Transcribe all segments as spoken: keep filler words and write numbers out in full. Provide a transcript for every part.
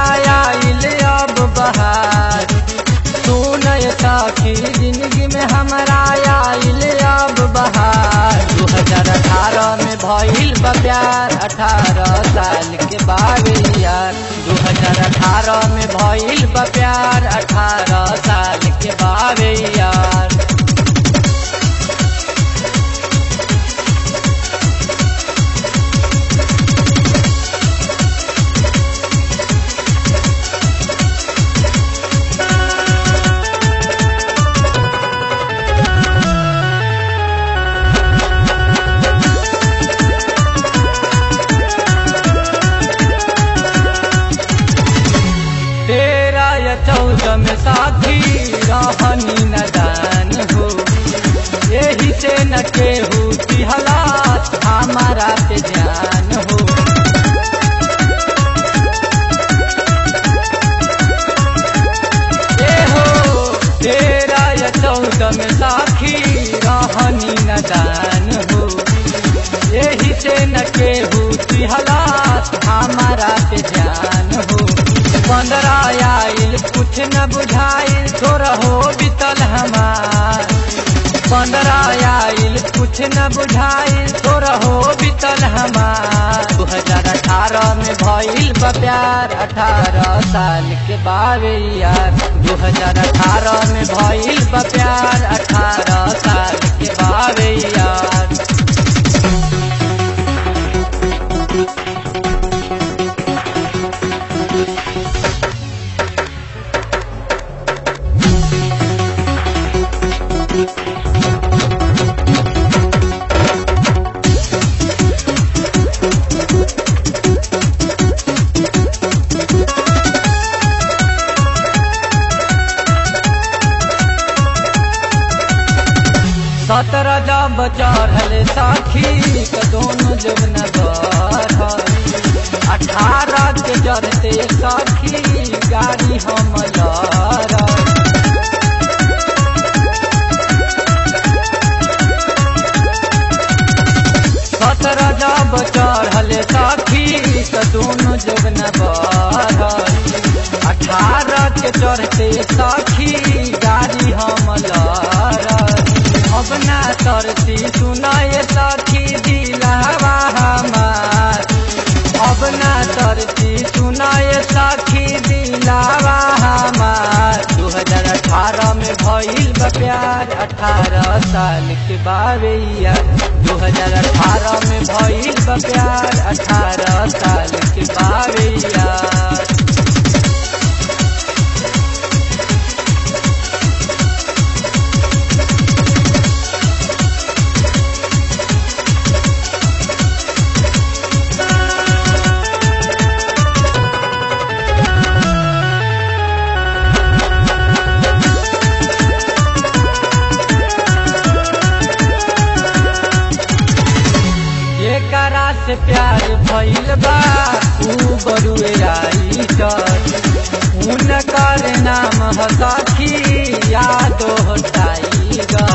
आइल अब बहार। सुन सखी जिंदगी में हमारा आइल अब बहार। दू हजार अठारह में भइल बा प्यार, अठारह साल के बावे यार। दू हजार अठारह में भइल बा प्यार, अठारह साल के बावे यार। चौदह में साथी रहनी नदान हो, यही से न केहू की हालात हमारा पे ध्यान हो। ए हो तेरह या चौदह में साथी रहनी नदान हो, यही से न केहू की हालात हमारा पे ध्यान हो। पंद्रह आइल कुछ न बुझाइल, थोड़ा हो बीतल हमार। पंद्रह आइल कुछ न बुझाइल, थोड़ा हो बीतल हमार। दू हजार अठारह में भइल बा प्यार, अठारह साल के बावे यार। दू हजार अठारह में भइल बा प्यार, अठारह साल के बावे यार। सत्रह जब चढ़ल साखी के दोनों जवन बढ़ल, अठारह के जरते साखी गाड़ी हम लड़ल। सत्रह जब चढ़ल साखी के दोनों जवन बढ़ल, अठारह के चढ़ते साखी गाड़ी हम लड़ल। अब ना तरती सुनाए सखी दिलवा हमार, अब ना तरती सुनाए सखी दिलवा हमार। दू हजार अठारह में भइल बा प्यार, अठारह साल के बावे यार। दू हजार अठारह में भइल बा प्यार, अठारह साल के बावे यार। से प्यार भइल बा ऊ बरुए आई कर, उनकर नाम ह सखी यादो टाइगर।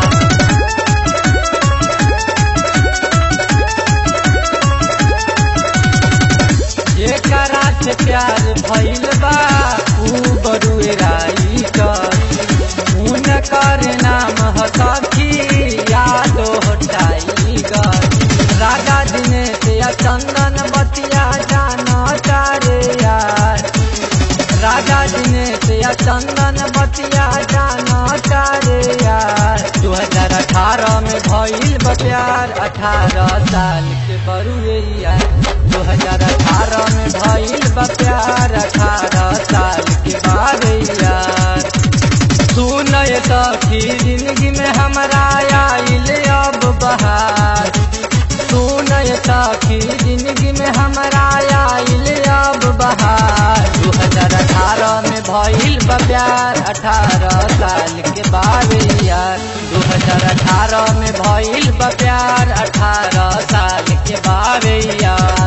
जेकरा से प्यार भइल बा ऊ बरुए आई कर, उनकर नाम ह सखी यादो टाइगर। राजा दिनेश या चंदन बतिया जाना चारे यार, राजा दिनेश या चंदन बतिया जाना चारे यार। दू हजार अठारह में भइल बा प्यार, अठारह साल के बरुए यार। दू हजार अठारह में भइल बा प्यार, अठारह साल के बावे यार। सुन सखी जिंदगी में हमारा आइल अब बहार। सुन सखी जिंदगी में हमारा आइल अब बहार। दू हजार अठारह में भइल बा प्यार, अठारह साल के बावे यार। दू हजार अठारह में भइल बा प्यार, अठारह साल के बावे यार।